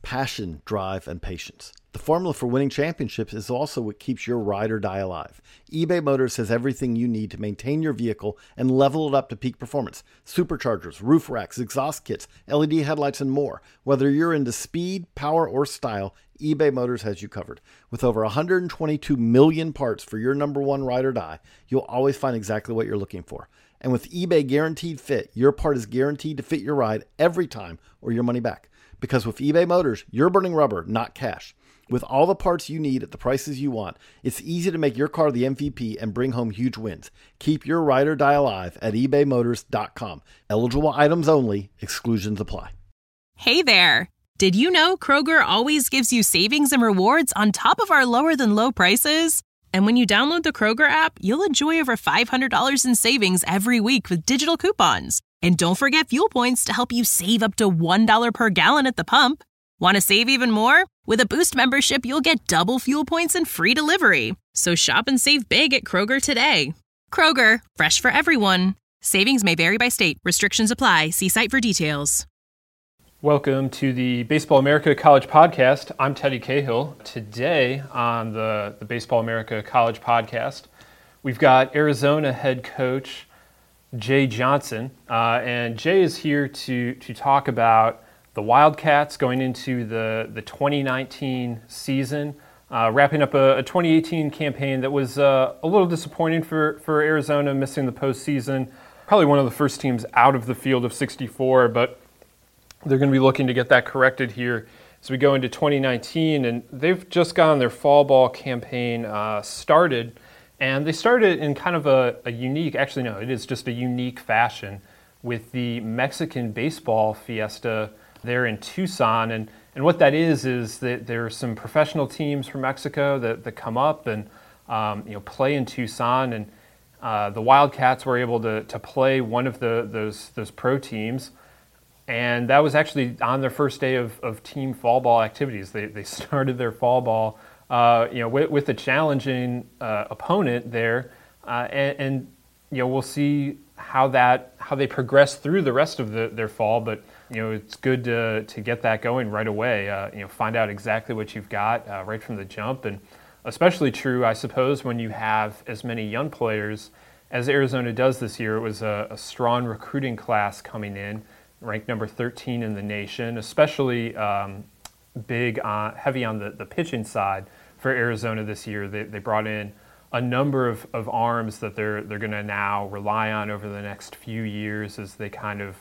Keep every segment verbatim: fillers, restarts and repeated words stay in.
passion, drive, and patience. The formula for winning championships is also what keeps your ride or die alive. eBay Motors has everything you need to maintain your vehicle and level it up to peak performance. Superchargers, roof racks, exhaust kits, L E D headlights, and more. Whether you're into speed, power, or style, eBay Motors has you covered. With over one hundred twenty-two million parts for your number one ride or die, you'll always find exactly what you're looking for. And with eBay Guaranteed Fit, your part is guaranteed to fit your ride every time or your money back. Because with eBay Motors, you're burning rubber, not cash. With all the parts you need at the prices you want, it's easy to make your car the M V P and bring home huge wins. Keep your ride or die alive at ebay motors dot com. Eligible items only. Exclusions apply. Hey there. Did you know Kroger always gives you savings and rewards on top of our lower than low prices? And when you download the Kroger app, you'll enjoy over five hundred dollars in savings every week with digital coupons. And don't forget fuel points to help you save up to one dollar per gallon at the pump. Want to save even more? With a Boost membership, you'll get double fuel points and free delivery. So shop and save big at Kroger today. Kroger, fresh for everyone. Savings may vary by state. Restrictions apply. See site for details. Welcome to the Baseball America College Podcast. I'm Teddy Cahill. Today on the, the Baseball America College Podcast, we've got Arizona head coach Jay Johnson. Uh, and Jay is here to, to talk about the Wildcats going into the, the twenty nineteen season, uh, wrapping up a, a twenty eighteen campaign that was uh, a little disappointing for, for Arizona, missing the postseason. Probably one of the first teams out of the field of sixty-four, but they're going to be looking to get that corrected here as we go into twenty nineteen. And they've just gotten their fall ball campaign uh, started, and they started in kind of a, a unique, actually no, it is just a unique fashion with the Mexican baseball fiesta there in Tucson. And, and what that is, is that there are some professional teams from Mexico that, that come up and um, you know play in Tucson. And uh, the Wildcats were able to, to play one of the those those pro teams. And that was actually on their first day of, of team fall ball activities. They they started their fall ball uh, you know, with, with a challenging uh, opponent there. Uh, and, and you know, we'll see how that how they progress through the rest of the, their fall. But you know, it's good to to get that going right away. Uh, you know, find out exactly what you've got uh, right from the jump, and especially true, I suppose, when you have as many young players as Arizona does this year. It was a, a strong recruiting class coming in, ranked number thirteen in the nation, especially um, big, on, heavy on the, the pitching side for Arizona this year. They they brought in a number of, of arms that they're they're going to now rely on over the next few years as they kind of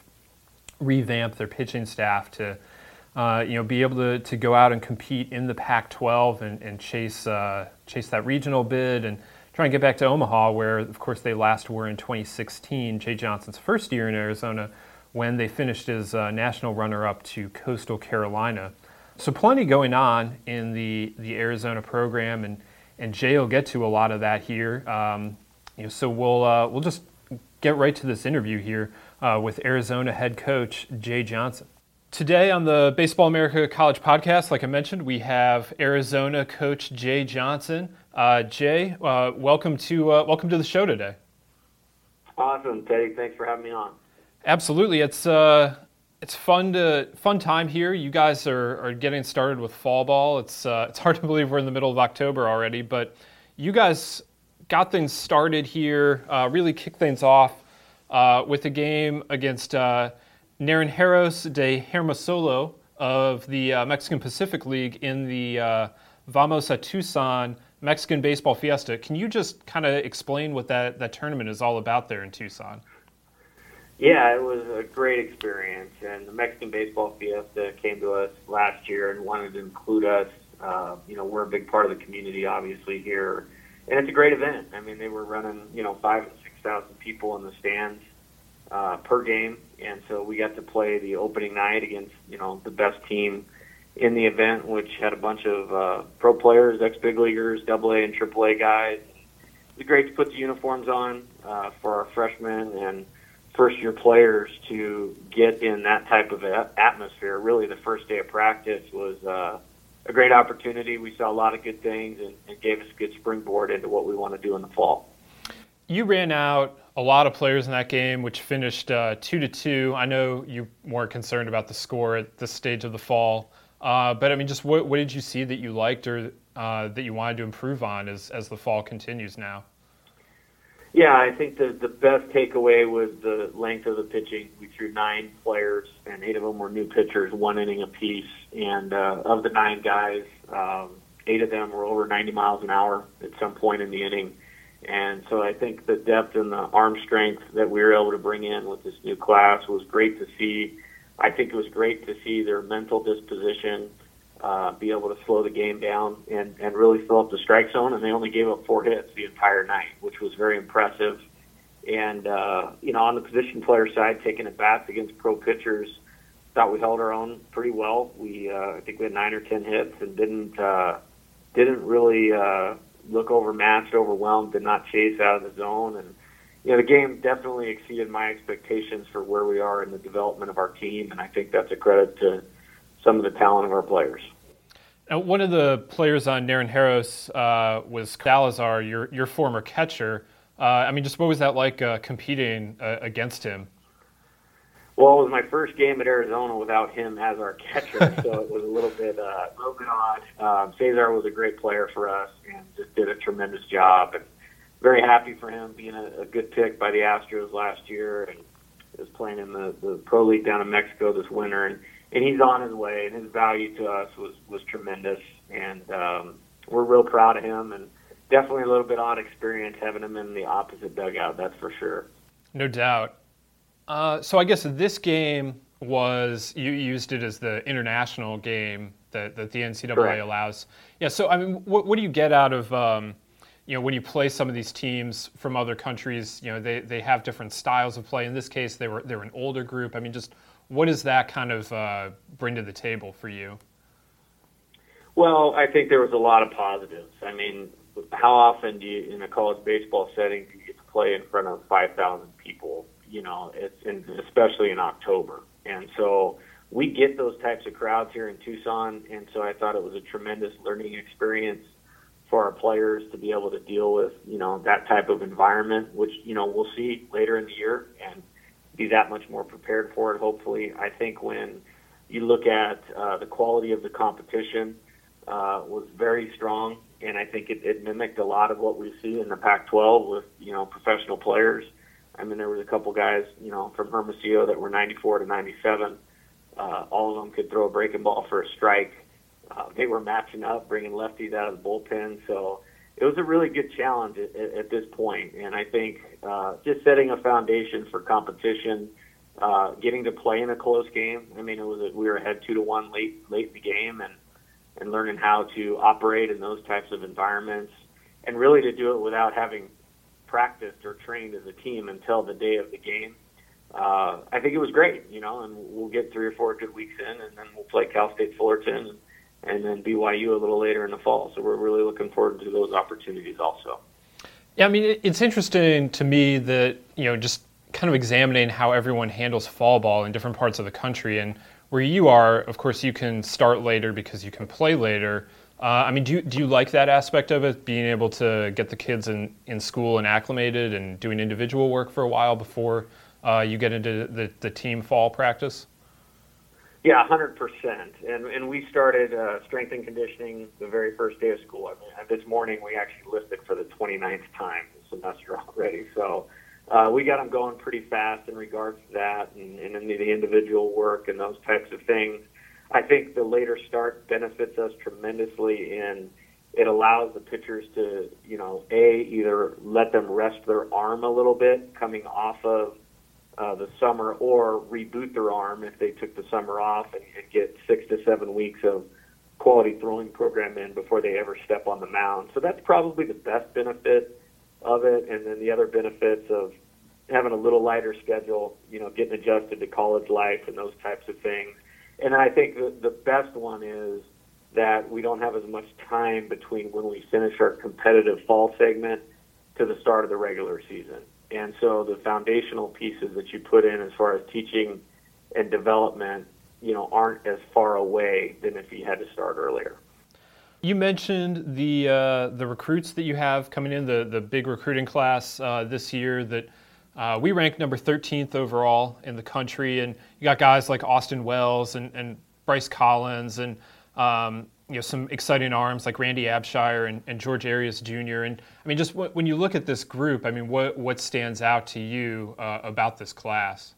revamp their pitching staff to, uh, you know, be able to, to go out and compete in the Pac twelve and, and chase uh, chase that regional bid and try and get back to Omaha, where, of course, they last were in twenty sixteen, Jay Johnson's first year in Arizona, when they finished as uh, national runner-up to Coastal Carolina. So plenty going on in the, the Arizona program, and, and Jay will get to a lot of that here. Um, you know, so we'll uh, we'll just get right to this interview here uh, with Arizona head coach Jay Johnson. Today on the Baseball America College Podcast, like I mentioned, we have Arizona coach Jay Johnson. Uh, Jay, uh, welcome to uh, welcome to the show today. Awesome, Teddy. Thanks for having me on. Absolutely, it's uh, it's fun to fun time here. You guys are, are getting started with fall ball. It's uh, it's hard to believe we're in the middle of October already, but you guys got things started here. Uh, really kicked things off uh, with a game against uh, Naranjeros de Hermosillo of the uh, Mexican Pacific League in the uh, Vamos a Tucson Mexican Baseball Fiesta. Can you just kind of explain what that, that tournament is all about there in Tucson? Yeah, it was a great experience, and the Mexican Baseball Fiesta came to us last year and wanted to include us. Uh, you know, we're a big part of the community, obviously, here, and it's a great event. I mean, they were running, you know, five and six thousand people in the stands uh, per game, and so we got to play the opening night against, you know, the best team in the event, which had a bunch of uh, pro players, ex-big leaguers, double A and triple A guys. It was great to put the uniforms on uh, for our freshmen and first-year players to get in that type of atmosphere. Really, the first day of practice was uh, a great opportunity. We saw a lot of good things and, and gave us a good springboard into what we want to do in the fall. You ran out a lot of players in that game, which finished uh, two to two. I know you're more concerned about the score at this stage of the fall. Uh, but I mean, just what, what did you see that you liked or uh, that you wanted to improve on as, as the fall continues now? Yeah, I think the, the best takeaway was the length of the pitching. We threw nine players, and eight of them were new pitchers, one inning apiece. And uh, of the nine guys, um, eight of them were over ninety miles an hour at some point in the inning. And so I think the depth and the arm strength that we were able to bring in with this new class was great to see. I think it was great to see their mental disposition, uh, be able to slow the game down and, and really fill up the strike zone. And they only gave up four hits the entire night, which was very impressive. And, uh, you know, on the position player side, taking at bats against pro pitchers, thought we held our own pretty well. We, uh, I think we had nine or ten hits and didn't, uh, didn't really, uh, look overmatched, overwhelmed, did not chase out of the zone. And, you know, the game definitely exceeded my expectations for where we are in the development of our team, and I think that's a credit to some of the talent of our players. Now, one of the players on Naranjeros uh, was Salazar, your your former catcher. Uh, I mean, just what was that like uh, competing uh, against him? Well, it was my first game at Arizona without him as our catcher, so it was a little bit, uh, a little bit odd. Um, Cesar was a great player for us and just did a tremendous job. And very happy for him being a, a good pick by the Astros last year, and is playing in the, the Pro League down in Mexico this winter. And, and he's on his way, and his value to us was was tremendous. And um, we're real proud of him, and definitely a little bit odd experience having him in the opposite dugout. That's for sure. No doubt. Uh, so I guess this game was, you used it as the international game that, that the N C double A Correct. allows. Yeah, so I mean, what, what do you get out of, um, you know, when you play some of these teams from other countries? You know, they, they have different styles of play. In this case, they were they were an older group. I mean, just what does that kind of uh, bring to the table for you? Well, I think there was a lot of positives. I mean, how often do you, in a college baseball setting, do you get to play in front of five thousand people? You know, it's in, especially in October. And so we get those types of crowds here in Tucson, and so I thought it was a tremendous learning experience for our players to be able to deal with, you know, that type of environment, which, you know, we'll see later in the year and be that much more prepared for it, hopefully. I think when you look at uh, the quality of the competition uh, was very strong, and I think it, it mimicked a lot of what we see in the Pac twelve with, you know, professional players. I mean, there was a couple guys, you know, from Hermosillo that were ninety-four to ninety-seven. Uh, all of them could throw a breaking ball for a strike. Uh, they were matching up, bringing lefties out of the bullpen. So it was a really good challenge at, at, at this point. And I think uh, just setting a foundation for competition, uh, getting to play in a close game. I mean, it was a, we were ahead two to one late late in the game, and and learning how to operate in those types of environments, and really to do it without having practiced or trained as a team until the day of the game. Uh, I think it was great, you know, and we'll get three or four good weeks in, and then we'll play Cal State Fullerton and, and then B Y U a little later in the fall. So we're really looking forward to those opportunities also. Yeah, I mean, it's interesting to me that, you know, just kind of examining how everyone handles fall ball in different parts of the country. And where you are, of course, you can start later because you can play later. Uh, I mean, do you, do you like that aspect of it, being able to get the kids in, in school and acclimated and doing individual work for a while before uh, you get into the, the team fall practice? Yeah, one hundred percent. And and we started uh, strength and conditioning the very first day of school. I mean, this morning we actually listed for the twenty-ninth time this semester already. So uh, we got them going pretty fast in regards to that and, and in the individual work and those types of things. I think the later start benefits us tremendously, and it allows the pitchers to, you know, A, either let them rest their arm a little bit coming off of uh, the summer, or reboot their arm if they took the summer off and, and get six to seven weeks of quality throwing program in before they ever step on the mound. So that's probably the best benefit of it. And then the other benefits of having a little lighter schedule, you know, getting adjusted to college life and those types of things. And I think the, the best one is that we don't have as much time between when we finish our competitive fall segment to the start of the regular season. And so the foundational pieces that you put in as far as teaching and development, you know, aren't as far away than if you had to start earlier. You mentioned the uh, the recruits that you have coming in, the, the big recruiting class uh, this year that Uh, we ranked number thirteenth overall in the country, and you got guys like Austin Wells and, and Bryce Collins, and Um, you know, some exciting arms like Randy Abshire and, and George Arias Junior And I mean, just w- when you look at this group, I mean, what what stands out to you uh, about this class?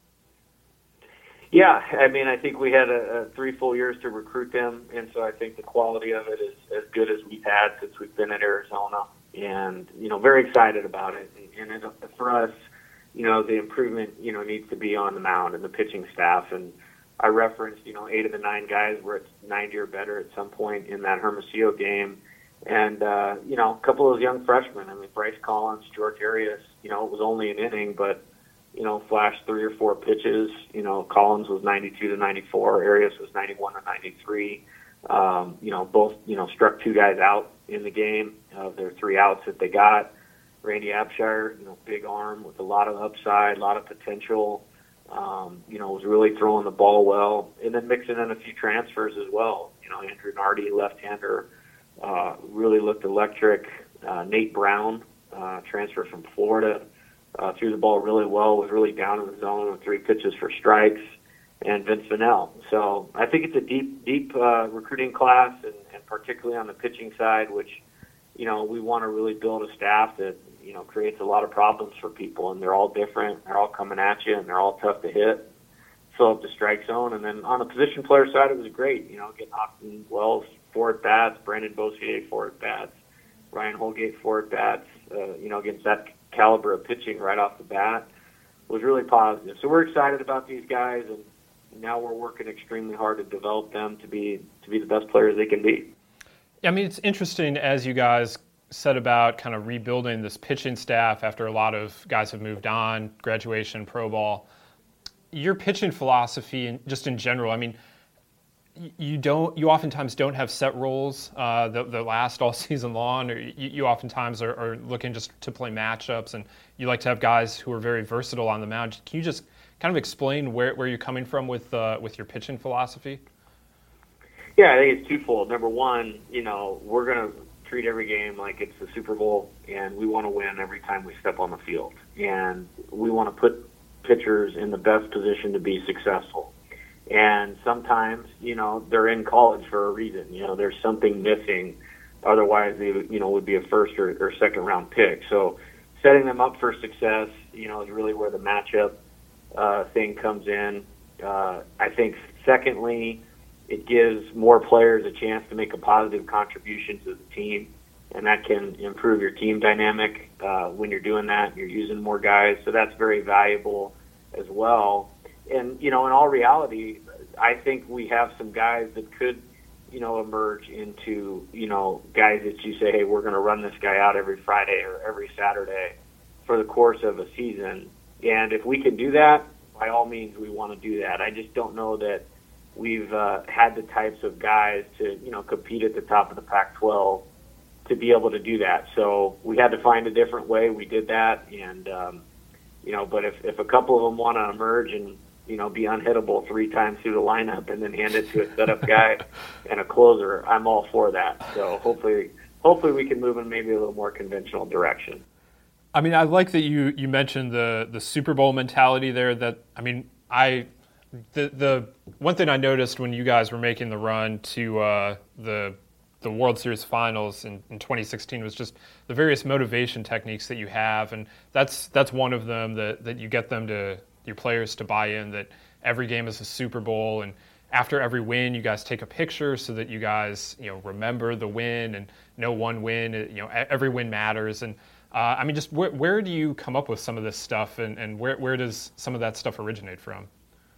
Yeah, I mean, I think we had a, a three full years to recruit them, and so I think the quality of it is as good as we've had since we've been at Arizona, and you know, very excited about it. And it, for us, you know, the improvement, you know, needs to be on the mound and the pitching staff. And I referenced, you know, eight of the nine guys were at ninety or better at some point in that Hermosillo game, and uh, you know, a couple of those young freshmen. I mean, Bryce Collins, George Arias. You know, it was only an inning, but you know, flashed three or four pitches. You know, Collins was ninety-two to ninety-four. Arias was ninety-one to ninety-three. Um, you know, both, you know, struck two guys out in the game of uh, their three outs that they got. Randy Abshire, you know, big arm with a lot of upside, a lot of potential. Um, you know, was really throwing the ball well. And then mixing in a few transfers as well. You know, Andrew Nardi, left-hander, uh, really looked electric. Uh, Nate Brown, uh, transfer from Florida. Uh, threw the ball really well, was really down in the zone with three pitches for strikes, and Vince Vannell. So I think it's a deep, deep uh, recruiting class, and, and particularly on the pitching side, which, you know, we want to really build a staff that, you know, creates a lot of problems for people, and they're all different. They're all coming at you, and they're all tough to hit, fill up the strike zone. And then on the position player side, it was great. You know, getting Austin Wells four at bats, Brandon Bossier four at bats, Ryan Holgate four at bats. Uh, you know, against that caliber of pitching right off the bat was really positive. So we're excited about these guys, and now we're working extremely hard to develop them to be to be the best players they can be. I mean, it's interesting as you guys set about kind of rebuilding this pitching staff after a lot of guys have moved on, graduation, pro ball. Your pitching philosophy, and just in general, I mean, you don't, you oftentimes don't have set roles uh, that, that last all season long, or you, you oftentimes are, are looking just to play matchups, and you like to have guys who are very versatile on the mound. Can you just kind of explain where, where you're coming from with uh, with your pitching philosophy? Yeah, I think it's twofold. Number one, you know, we're going to treat every game like it's the Super Bowl, and we want to win every time we step on the field. And we want to put pitchers in the best position to be successful. And sometimes, you know, they're in college for a reason. You know, there's something missing. Otherwise, they, you know, would be a first or, or second round pick. So setting them up for success, you know, is really where the matchup uh, thing comes in. Uh, I think, secondly, it gives more players a chance to make a positive contribution to the team, and that can improve your team dynamic uh, when you're doing that. You're using more guys, so that's very valuable as well. And, you know, in all reality, I think we have some guys that could, you know, emerge into, you know, guys that you say, hey, we're going to run this guy out every Friday or every Saturday for the course of a season. And if we can do that, by all means, we want to do that. I just don't know that we've uh, had the types of guys to, you know, compete at the top of the Pac twelve to be able to do that. So we had to find a different way. We did that. And, um, you know, but if, if a couple of them want to emerge and, you know, be unhittable three times through the lineup and then hand it to a setup guy and a closer, I'm all for that. So hopefully, hopefully we can move in maybe a little more conventional direction. I mean, I like that you, you mentioned the, the Super Bowl mentality there. That, I mean, I the the one thing I noticed when you guys were making the run to uh, the the World Series Finals in, in twenty sixteen was just the various motivation techniques that you have, and that's that's one of them that, that you get them to your players to buy in, that every game is a Super Bowl, and after every win you guys take a picture so that you guys, you know, remember the win and know one win, you know, every win matters. And uh, I mean, just where, where do you come up with some of this stuff, and, and where, where does some of that stuff originate from?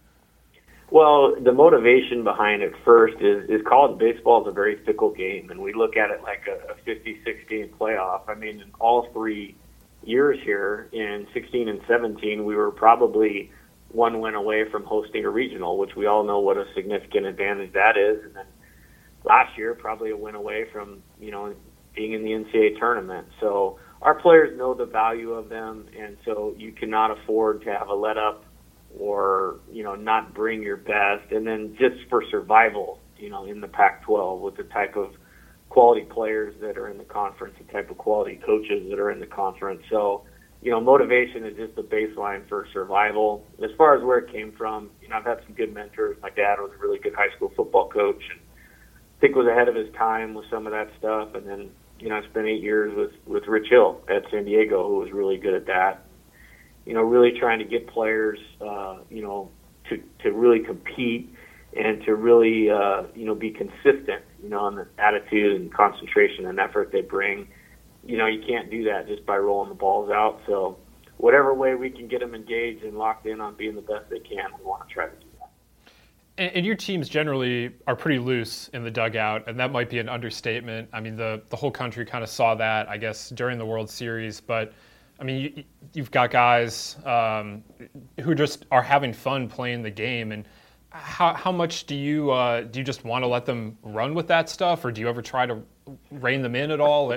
Well, the motivation behind it first is, is college baseball is a very fickle game, and we look at it like a, a fifty-six game playoff. I mean, in all three years here, in sixteen and seventeen, we were probably one win away from hosting a regional, which we all know what a significant advantage that is. And then last year, probably a win away from, you know, being in the N C double A tournament. So our players know the value of them, and so you cannot afford to have a let up or, you know, not bring your best. And then just for survival, you know, in the Pac twelve with the type of quality players that are in the conference, the type of quality coaches that are in the conference. So, you know, motivation is just the baseline for survival. As far as where it came from, you know, I've had some good mentors. My dad was a really good high school football coach, and think was ahead of his time with some of that stuff. And then, you know, I spent eight years with, with Rich Hill at San Diego, who was really good at that. You know, really trying to get players, uh, you know, to, to really compete and to really, uh, you know, be consistent, you know, on the attitude and concentration and effort they bring. You know, you can't do that just by rolling the balls out. So whatever way we can get them engaged and locked in on being the best they can, we want to try to do that. And, and your teams generally are pretty loose in the dugout, and that might be an understatement. I mean, the, the whole country kind of saw that, I guess, during the World Series. But, I mean, you, you've got guys um, who just are having fun playing the game. And how how much do you uh, do you just want to let them run with that stuff, or do you ever try to rein them in at all?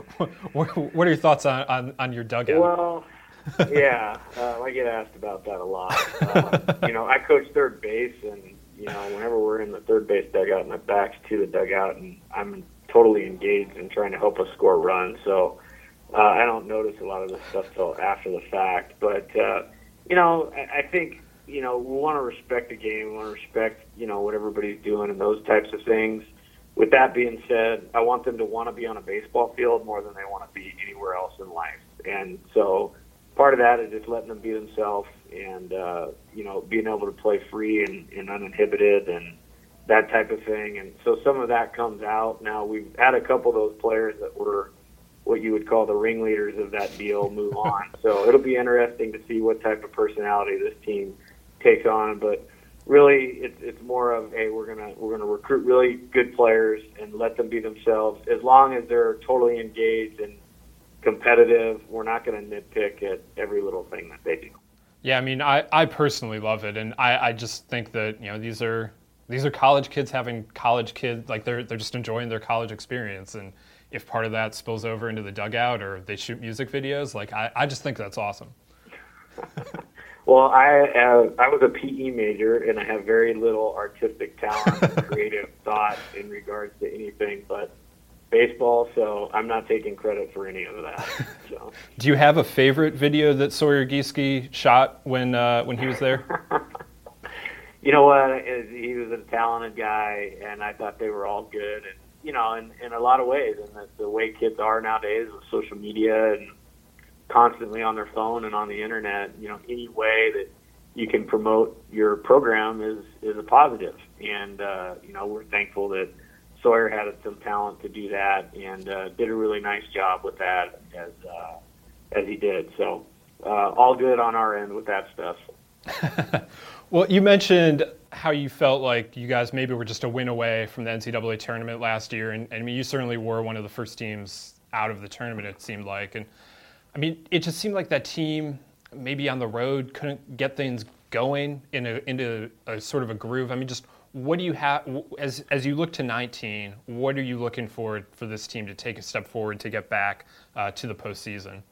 What are your thoughts on, on, on your dugout? Well, yeah, uh, I get asked about that a lot. Uh, you know, I coach third base, and, you know, whenever we're in the third base dugout, my back's to the dugout, and I'm totally engaged in trying to help us score runs. So uh, I don't notice a lot of this stuff till after the fact. But, uh, you know, I, I think, you know, we want to respect the game. We want to respect, you know, what everybody's doing and those types of things. With that being said, I want them to want to be on a baseball field more than they want to be anywhere else in life. And so part of that is just letting them be themselves and, uh, you know, being able to play free and, and uninhibited and that type of thing. And so some of that comes out. Now, we've had a couple of those players that were what you would call the ringleaders of that deal move on. So it'll be interesting to see what type of personality this team takes on. But really, it's it's more of, hey, we're gonna we're gonna recruit really good players and let them be themselves. As long as they're totally engaged and competitive, we're not going to nitpick at every little thing that they do. Yeah, I mean, I, I personally love it, and I, I just think that, you know, these are these are college kids having college kids, like they're they're just enjoying their college experience, and if part of that spills over into the dugout or they shoot music videos, like I, I just think that's awesome. Well, I uh, I was a P E major, and I have very little artistic talent and creative thought in regards to anything but baseball, so I'm not taking credit for any of that. So. Do you have a favorite video that Sawyer Gieske shot when uh, when he was there? You know what? He was a talented guy, and I thought they were all good. And, you know, in, in a lot of ways, and the, the way kids are nowadays with social media and constantly on their phone and on the internet, you know, any way that you can promote your program is, is a positive. And, uh, you know, we're thankful that Sawyer had some talent to do that and uh, did a really nice job with that as uh, as he did. So uh, all good on our end with that stuff. Well, you mentioned how you felt like you guys maybe were just a win away from the N C double A tournament last year, and, and I mean, you certainly were one of the first teams out of the tournament, it seemed like. And I mean, it just seemed like that team maybe on the road couldn't get things going in a, into a sort of a groove. I mean, just what do you have as as you look to nineteen? What are you looking for for this team to take a step forward to get back uh, to the postseason?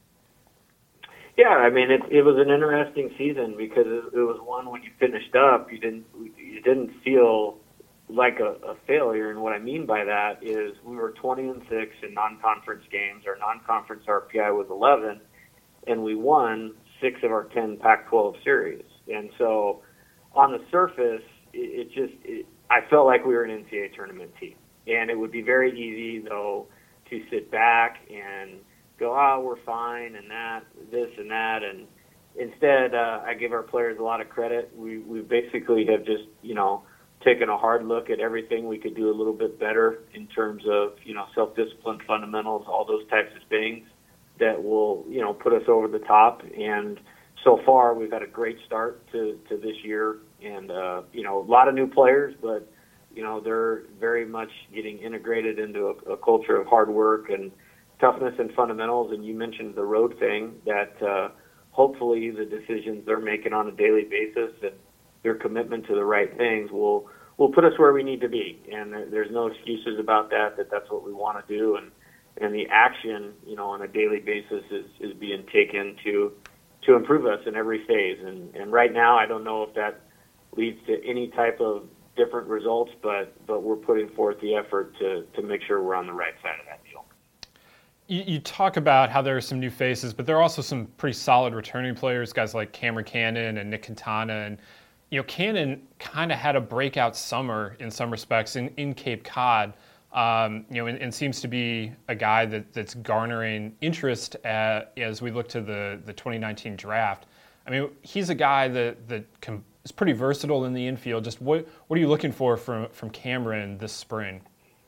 Yeah, I mean, it it was an interesting season because it, it was one when you finished up, you didn't you didn't feel like a, a failure. And what I mean by that is we were twenty and six in non-conference games. Our non-conference R P I was eleven, and we won six of our ten Pac twelve series. And so, on the surface, it, it just it, I felt like we were an N C double A tournament team, and it would be very easy though to sit back and go, oh, we're fine, and that, this and that, and instead, uh, I give our players a lot of credit. We we basically have just, you know, taken a hard look at everything we could do a little bit better in terms of, you know, self-discipline, fundamentals, all those types of things that will, you know, put us over the top. And so far, we've had a great start to, to this year, and, uh, you know, a lot of new players, but, you know, they're very much getting integrated into a, a culture of hard work and toughness and fundamentals. And you mentioned the road thing, that uh, hopefully the decisions they're making on a daily basis and their commitment to the right things will will put us where we need to be. And there's no excuses about that, that that's what we want to do. And, and the action, you know, on a daily basis is, is being taken to to improve us in every phase. And, and right now, I don't know if that leads to any type of different results, but, but we're putting forth the effort to, to make sure we're on the right side of that deal. You, you talk about how there are some new faces, but there are also some pretty solid returning players, guys like Cameron Cannon and Nick Quintana. And you know, Cannon kind of had a breakout summer in some respects in, in Cape Cod, um, you know, and, and seems to be a guy that, that's garnering interest at, as we look to the, the twenty nineteen draft. I mean, he's a guy that, that can, is pretty versatile in the infield. Just what what are you looking for from, from Cameron this spring?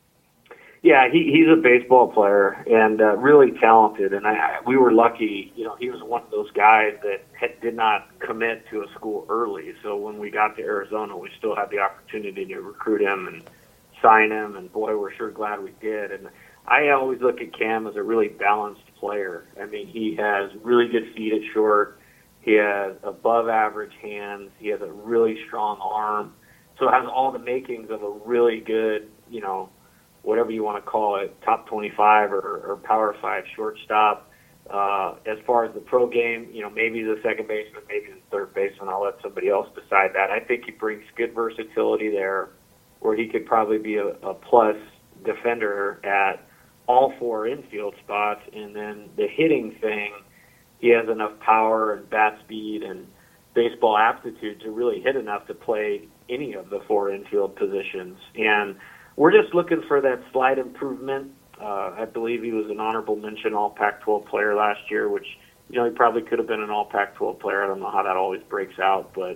Yeah, he, he's a baseball player and uh, really talented. And I, I, we were lucky, you know, he was one of those guys that had, did not commit to a school early. So when we got to Arizona, we still had the opportunity to recruit him and sign him. And boy, we're sure glad we did. And I always look at Cam as a really balanced player. I mean, he has really good feet at short. He has above average hands. He has a really strong arm. So it has all the makings of a really good, you know, whatever you want to call it, top twenty-five or, or power five shortstop. Uh, as far as the pro game, you know, maybe the second baseman, maybe the third baseman. I'll let somebody else decide that. I think he brings good versatility there, where he could probably be a, a plus defender at all four infield spots. And then the hitting thing, he has enough power and bat speed and baseball aptitude to really hit enough to play any of the four infield positions. And we're just looking for that slight improvement. Uh, I believe he was an honorable mention All Pac twelve player last year, which, you know, he probably could have been an All Pac twelve player. I don't know how that always breaks out, but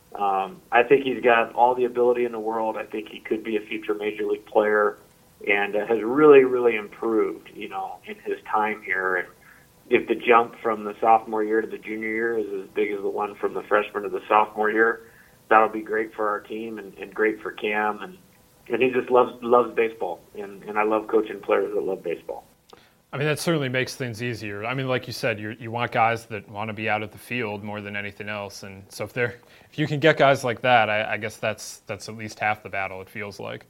um, I think he's got all the ability in the world. I think he could be a future major league player and uh, has really, really improved, you know, in his time here. And if the jump from the sophomore year to the junior year is as big as the one from the freshman to the sophomore year, that'll be great for our team and, and great for Cam. And And he just loves loves baseball, and, and I love coaching players that love baseball. I mean, that certainly makes things easier. I mean, like you said, you you want guys that want to be out at the field more than anything else, and so if they're if you can get guys like that, I, I guess that's that's at least half the battle. It feels like.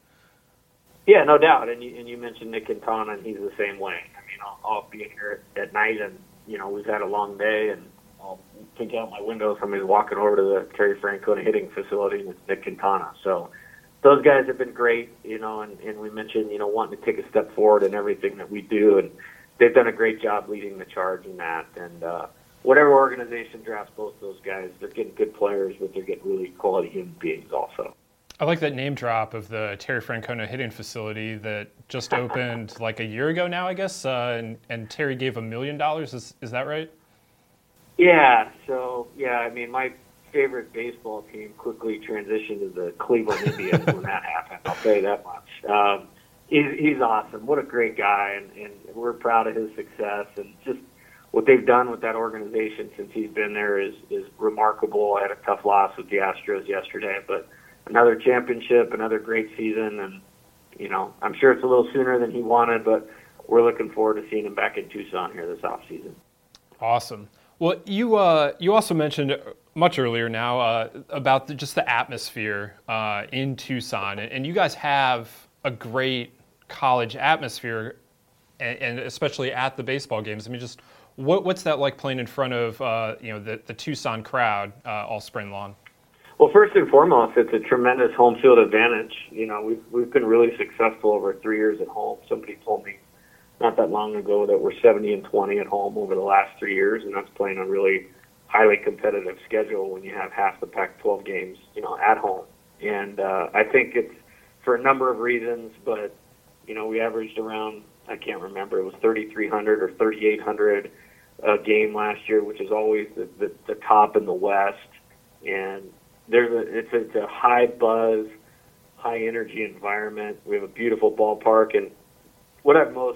Yeah, no doubt. And you and you mentioned Nick Quintana, and he's the same way. I mean, I'll, I'll be here at night, and you know we've had a long day, and I'll peek out my window. Somebody's walking over to the Terry Francona hitting facility, and it's Nick Quintana. So those guys have been great, you know, and, and we mentioned, you know, wanting to take a step forward in everything that we do, and they've done a great job leading the charge in that. And uh, whatever organization drafts both those guys, they're getting good players, but they're getting really quality human beings also. I like that name drop of the Terry Francona hitting facility that just opened like a year ago now, I guess, uh, and, and Terry gave a million dollars. Is is that right? Yeah, so, yeah, I mean, my favorite baseball team quickly transitioned to the Cleveland Indians when that happened. I'll tell you that much. Um, he's, he's awesome. What a great guy, and, and we're proud of his success. And just what they've done with that organization since he's been there is, is remarkable. I had a tough loss with the Astros yesterday, but another championship, another great season, and, you know, I'm sure it's a little sooner than he wanted, but we're looking forward to seeing him back in Tucson here this offseason. Awesome. Well, you uh, you also mentioned much earlier now uh, about the, just the atmosphere uh, in Tucson, and you guys have a great college atmosphere, and, and especially at the baseball games. I mean, just what what's that like playing in front of uh, you know the, the Tucson crowd uh, all spring long? Well, first and foremost, it's a tremendous home field advantage. You know, we've we've been really successful over three years at home. Somebody told me not that long ago that we're seventy and twenty at home over the last three years, and that's playing a really highly competitive schedule when you have half the Pac twelve games, you know, at home. And uh, I think it's for a number of reasons, but, you know, we averaged around, I can't remember, it was thirty-three hundred or thirty-eight hundred a game last year, which is always the, the, the top in the West. And there's a, it's, a, it's a high buzz, high energy environment. We have a beautiful ballpark, and what I've most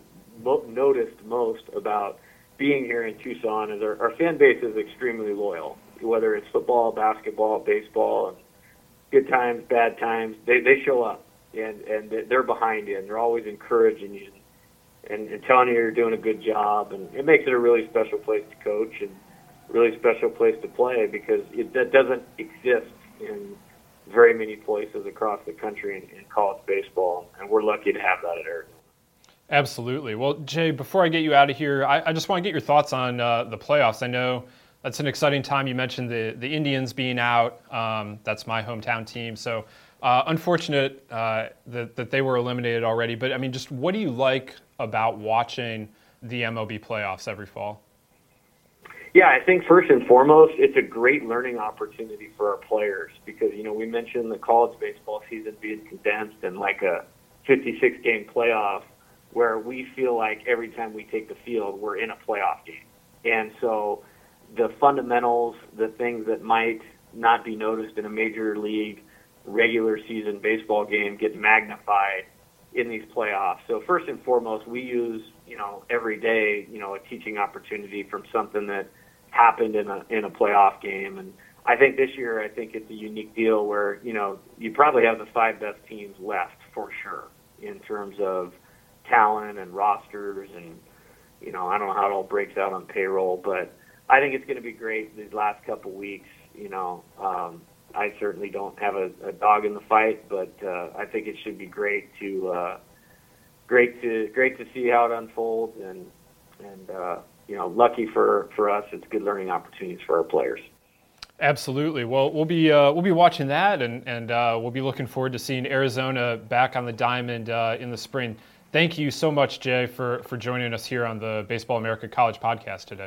mo- noticed most about being here in Tucson is our, our fan base is extremely loyal, whether it's football, basketball, baseball, and good times, bad times, they, they show up, and, and they're behind you, and they're always encouraging you and, and telling you you're doing a good job, and it makes it a really special place to coach and really special place to play because it, that doesn't exist in very many places across the country in, in college baseball, and we're lucky to have that at Arizona. Absolutely. Well, Jay, before I get you out of here, I, I just want to get your thoughts on uh, the playoffs. I know that's an exciting time. You mentioned the, the Indians being out. Um, that's my hometown team. So uh, unfortunate uh, that, that they were eliminated already. But, I mean, just what do you like about watching the M L B playoffs every fall? Yeah, I think first and foremost, it's a great learning opportunity for our players because, you know, we mentioned the college baseball season being condensed and like a fifty-six game playoff where we feel like every time we take the field, we're in a playoff game. And so the fundamentals, the things that might not be noticed in a major league regular season baseball game get magnified in these playoffs. So first and foremost, we use, you know, every day, you know, a teaching opportunity from something that happened in a in a playoff game. And I think this year, I think it's a unique deal where, you know, you probably have the five best teams left for sure in terms of talent and rosters. And, you know, I don't know how it all breaks out on payroll, but I think it's going to be great these last couple weeks. You know, um, I certainly don't have a, a dog in the fight, but uh, I think it should be great to uh, great to great to see how it unfolds, and and uh, you know, lucky for, for us, it's good learning opportunities for our players. Absolutely. Well, we'll be uh, we'll be watching that, and and uh, we'll be looking forward to seeing Arizona back on the diamond uh, in the spring. Thank you so much, Jay, for for joining us here on the Baseball America College podcast today.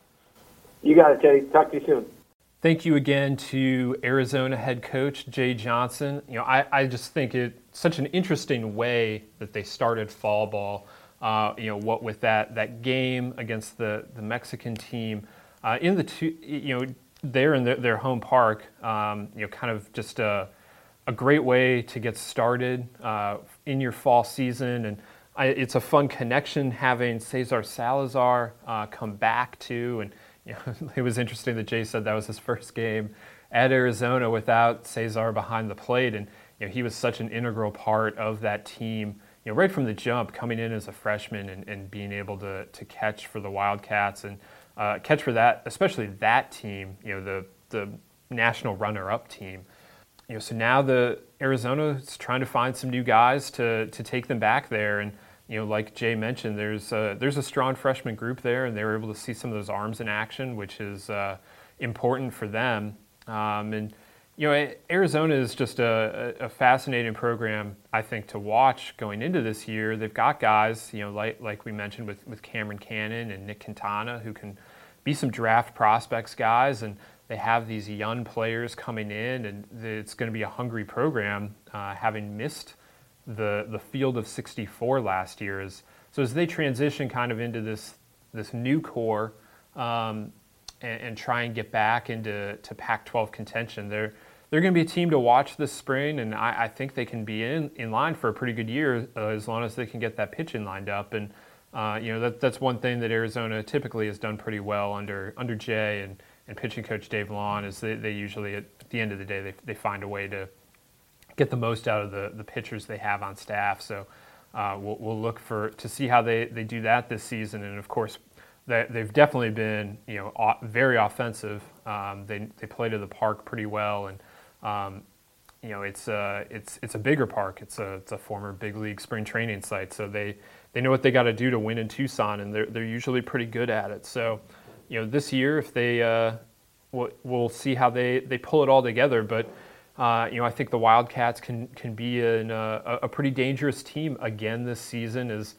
You got it, Teddy. Talk to you soon. Thank you again to Arizona head coach Jay Johnson. You know, I, I just think it's such an interesting way that they started fall ball. Uh, you know, what with that that game against the the Mexican team uh, in the two, you know, there in their, their home park. Um, you know, kind of just a a great way to get started uh, in your fall season, and I, it's a fun connection having Cesar Salazar uh, come back too. And you know, it was interesting that Jay said that was his first game at Arizona without Cesar behind the plate, and you know, he was such an integral part of that team. You know, right from the jump, coming in as a freshman and, and being able to to catch for the Wildcats and uh, catch for that, especially that team. You know, the the national runner-up team. You know, so now the Arizona is trying to find some new guys to to take them back there, and you know, like Jay mentioned, there's a, there's a strong freshman group there, and they were able to see some of those arms in action, which is uh, important for them. Um, and you know, Arizona is just a, a fascinating program, I think, to watch going into this year. They've got guys, you know, like like we mentioned with, with Cameron Cannon and Nick Quintana, who can be some draft prospects guys, and they have these young players coming in, and it's going to be a hungry program, uh, having missed the the field of sixty-four last year. Is so as they transition kind of into this this new core um, and, and try and get back into to Pac twelve contention, they're they're going to be a team to watch this spring, and I, I think they can be in, in line for a pretty good year uh, as long as they can get that pitching lined up. And uh, you know, that that's one thing that Arizona typically has done pretty well under under Jay and, and pitching coach Dave Lawn is they, they usually at the end of the day they they find a way to get the most out of the, the pitchers they have on staff. So uh, we'll, we'll look for to see how they, they do that this season. And of course, they, they've definitely been you know very offensive. Um, they they play to the park pretty well, and um, you know it's uh, it's it's a bigger park. It's a it's a former big league spring training site. So they, they know what they got to do to win in Tucson, and they're they're usually pretty good at it. So you know this year, if they uh, we'll, we'll see how they, they pull it all together, but. Uh, you know, I think the Wildcats can can be in a, a pretty dangerous team again this season, as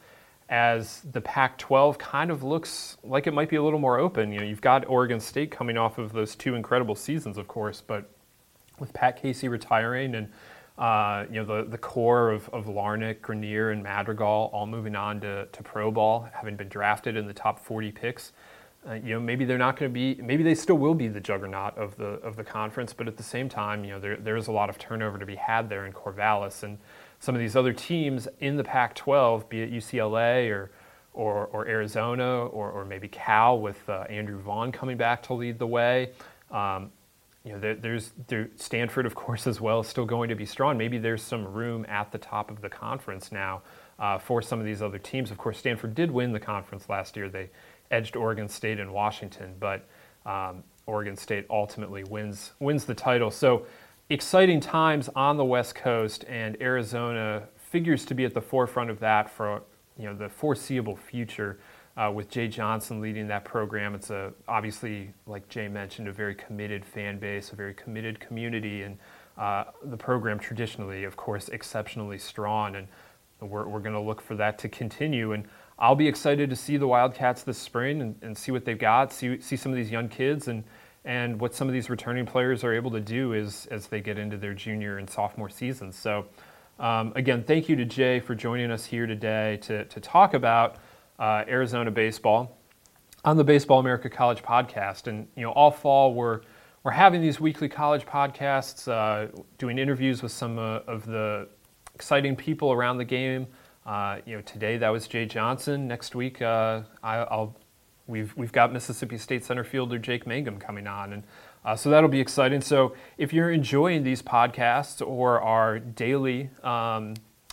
as the Pac twelve kind of looks like it might be a little more open. You know, you've got Oregon State coming off of those two incredible seasons, of course, but with Pat Casey retiring and uh, you know the the core of of Larnach, Grenier, and Madrigal all moving on to to pro ball, having been drafted in the top forty picks. Uh, you know, maybe they're not going to be. Maybe they still will be the juggernaut of the of the conference. But at the same time, you know, there there's a lot of turnover to be had there in Corvallis, and some of these other teams in the Pac twelve, be it U C L A or or, or Arizona or, or maybe Cal with uh, Andrew Vaughn coming back to lead the way. Um, you know, there, there's there, Stanford, of course, as well, is still going to be strong. Maybe there's some room at the top of the conference now uh, for some of these other teams. Of course, Stanford did win the conference last year. They edged Oregon State and Washington, but um, Oregon State ultimately wins wins the title. So exciting times on the West Coast, and Arizona figures to be at the forefront of that for you know the foreseeable future. Uh, with Jay Johnson leading that program, it's a obviously, like Jay mentioned, a very committed fan base, a very committed community, and uh, the program traditionally, of course, exceptionally strong. And we're, we're going to look for that to continue. And I'll be excited to see the Wildcats this spring and, and see what they've got, see see some of these young kids and and what some of these returning players are able to do as, as they get into their junior and sophomore seasons. So um, again, thank you to Jay for joining us here today to, to talk about uh, Arizona baseball on the Baseball America College podcast. And you know, all fall we're we're having these weekly college podcasts, uh, doing interviews with some uh, of the exciting people around the game. Uh, you know, today that was Jay Johnson. Next week, uh, I, I'll we've we've got Mississippi State center fielder Jake Mangum coming on, and uh, so that'll be exciting. So if you're enjoying these podcasts or our daily um,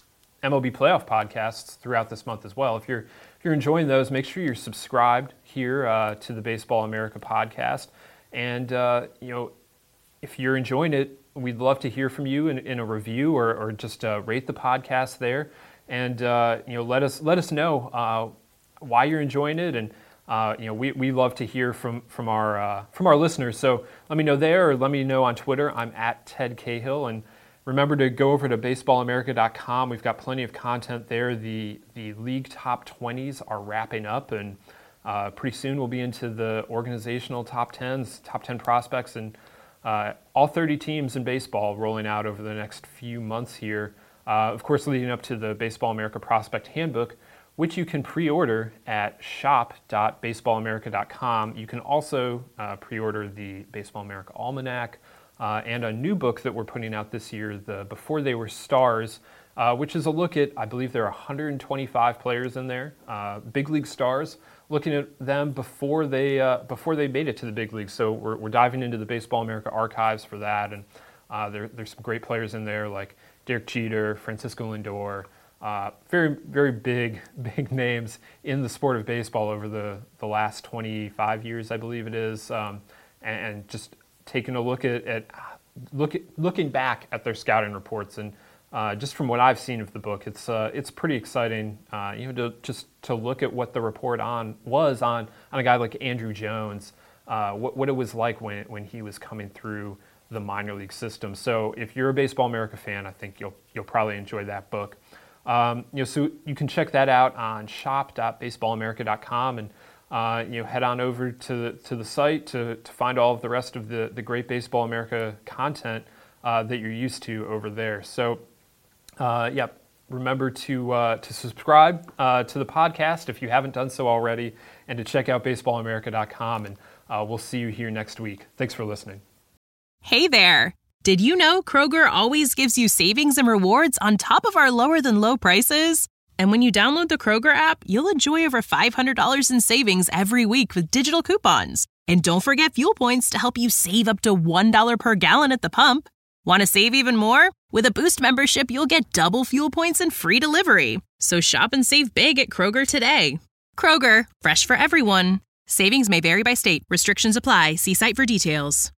M L B playoff podcasts throughout this month as well, if you're if you're enjoying those, make sure you're subscribed here uh, to the Baseball America podcast, and uh, you know, if you're enjoying it, we'd love to hear from you in, in a review or, or just uh, rate the podcast there. And uh, you know, let us let us know uh, why you're enjoying it, and uh, you know, we, we love to hear from from our uh, from our listeners. So let me know there, or let me know on Twitter. I'm at Ted Cahill, and remember to go over to baseball america dot com. We've got plenty of content there. The the league top twenties are wrapping up, and uh, pretty soon we'll be into the organizational top tens, top ten prospects, and uh, all thirty teams in baseball rolling out over the next few months here. Uh, of course, leading up to the Baseball America Prospect Handbook, which you can pre-order at shop dot baseball america dot com. You can also uh, pre-order the Baseball America Almanac uh, and a new book that we're putting out this year, the Before They Were Stars, uh, which is a look at, I believe there are one hundred twenty-five players in there, uh, big league stars, looking at them before they uh, before they made it to the big leagues. So we're, we're diving into the Baseball America archives for that, and uh, there, there's some great players in there like Derek Jeter, Francisco Lindor, uh, very, very big, big names in the sport of baseball over the, the last twenty-five years, I believe it is, um, and, and just taking a look at, at look at, looking back at their scouting reports, and uh, just from what I've seen of the book, it's uh, it's pretty exciting, uh, you know, to just to look at what the report on was on on a guy like Andruw Jones, uh, what what it was like when when he was coming through the minor league system. So if you're a Baseball America fan, I think you'll you'll probably enjoy that book. Um, you know, so you can check that out on shop dot baseball america dot com, and uh, you know, head on over to the to the site to to find all of the rest of the the great Baseball America content uh, that you're used to over there. So uh, yeah, remember to uh, to subscribe uh, to the podcast if you haven't done so already, and to check out baseball america dot com, and uh, we'll see you here next week. Thanks for listening. Hey there! Did you know Kroger always gives you savings and rewards on top of our lower-than-low prices? And when you download the Kroger app, you'll enjoy over five hundred dollars in savings every week with digital coupons. And don't forget fuel points to help you save up to one dollar per gallon at the pump. Want to save even more? With a Boost membership, you'll get double fuel points and free delivery. So shop and save big at Kroger today. Kroger, fresh for everyone. Savings may vary by state. Restrictions apply. See site for details.